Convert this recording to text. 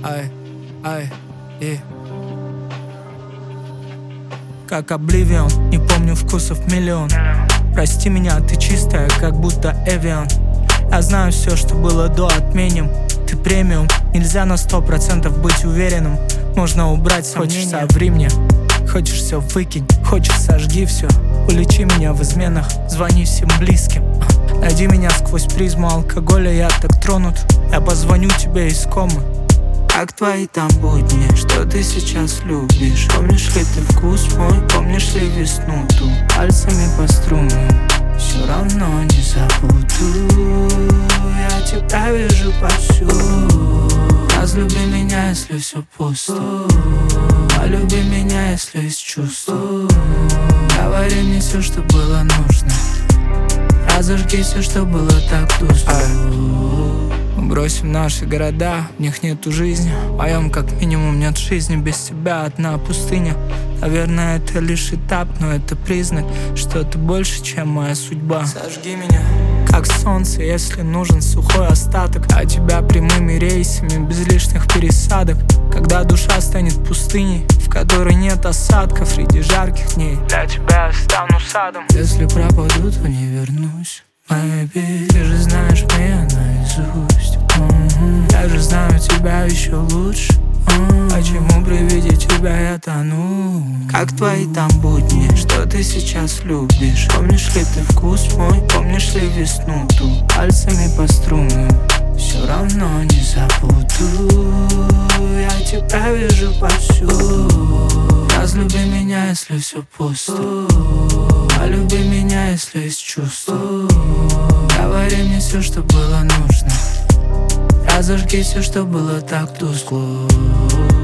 ай, ай, и как Обливион, не помню вкусов миллион. Прости меня, ты чистая, как будто Эвиан. Я знаю все, что было до, отменим. Ты премиум, нельзя на 100% быть уверенным. Можно убрать сомнения. Хочешь, соври мне, хочешь, все выкинь. Хочешь, сожги все, уличи меня в изменах. Звони всем близким, найди меня сквозь призму алкоголя. Я так тронут, я позвоню тебе из комы. Как твои там будни, что ты сейчас любишь? Помнишь ли ты вкус мой, помнишь ли весну ту? Пальцами по струнам, все равно не забуду. Я тебя вижу повсюду. Разлюби меня, если все пусто. Полюби меня, если есть чувство. Говори мне все, что было нужно. Разожги все, что было так тускло. Бросим наши города, в них нету жизни. В моем как минимум нет жизни. Без тебя одна пустыня. Наверное, это лишь этап, но это признак, что ты больше, чем моя судьба. Сожги меня, как солнце, если нужен сухой остаток. А тебя прямыми рейсами, без лишних пересадок. Когда душа станет пустыней, в которой нет осадков среди жарких дней, для тебя я стану садом. Если пропаду, то не вернусь. Baby, ты же знаешь меня наизусть. Я же знаю тебя еще лучше. Почему при виде тебя я тону? Как твои там будни, что ты сейчас любишь? Помнишь ли ты вкус мой, помнишь ли весну ту? Пальцами по струнам, все равно не забуду. Я тебя вижу повсюду. Разлюби меня, если все пусто. Полюби меня, если есть чувство. Говори мне все, что было нужно. Разожги все, что было так тускло.